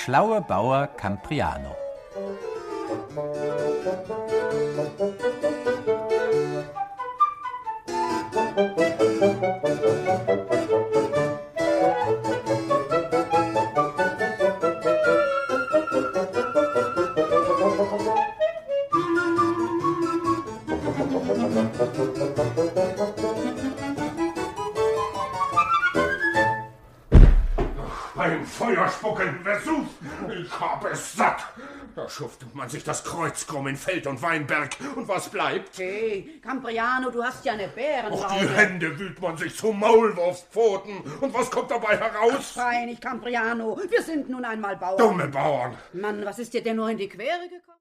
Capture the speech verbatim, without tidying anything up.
schlaue Bauer Campriano. Ein feuerspuckenden Vesuv! Ich hab es satt! Da schuftet man sich das Kreuz krumm in Feld und Weinberg. Und was bleibt? Hey, Campriano, du hast ja eine Bärenlaune. Auf die Hände wühlt man sich zu Maulwurfspfoten. Und was kommt dabei heraus? Freilich, Campriano, wir sind nun einmal Bauern. Dumme Bauern! Mann, was ist dir denn nur in die Quere gekommen?